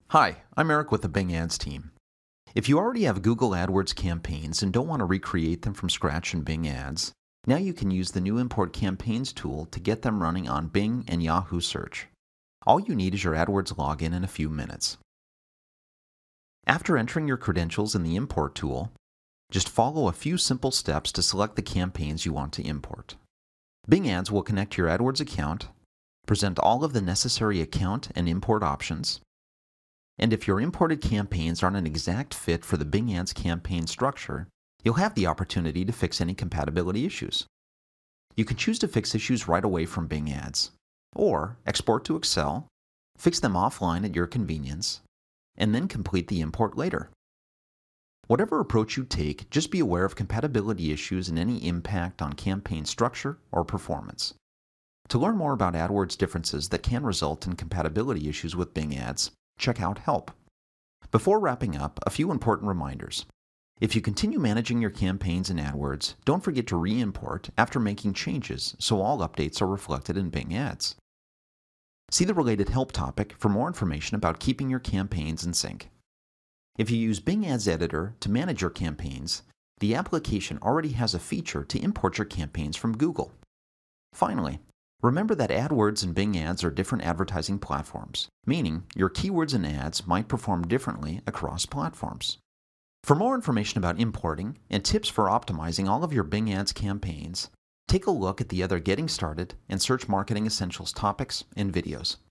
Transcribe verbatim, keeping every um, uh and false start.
Hi, I'm Eric with the Bing Ads team. If you already have Google AdWords campaigns and don't want to recreate them from scratch in Bing Ads, now you can use the new Import Campaigns tool to get them running on Bing and Yahoo Search. All you need is your AdWords login in a few minutes. After entering your credentials in the Import tool, just follow a few simple steps to select the campaigns you want to import. Bing Ads will connect to your AdWords account, present all of the necessary account and import options, and if your imported campaigns aren't an exact fit for the Bing Ads campaign structure, you'll have the opportunity to fix any compatibility issues. You can choose to fix issues right away from Bing Ads, or export to Excel, fix them offline at your convenience, and then complete the import later. Whatever approach you take, just be aware of compatibility issues and any impact on campaign structure or performance. To learn more about AdWords differences that can result in compatibility issues with Bing Ads, check out Help. Before wrapping up, a few important reminders. If you continue managing your campaigns in AdWords, don't forget to re-import after making changes so all updates are reflected in Bing Ads. See the related Help topic for more information about keeping your campaigns in sync. If you use Bing Ads Editor to manage your campaigns, the application already has a feature to import your campaigns from Google. Finally, remember that AdWords and Bing Ads are different advertising platforms, meaning your keywords and ads might perform differently across platforms. For more information about importing and tips for optimizing all of your Bing Ads campaigns, take a look at the other Getting Started and Search Marketing Essentials topics and videos.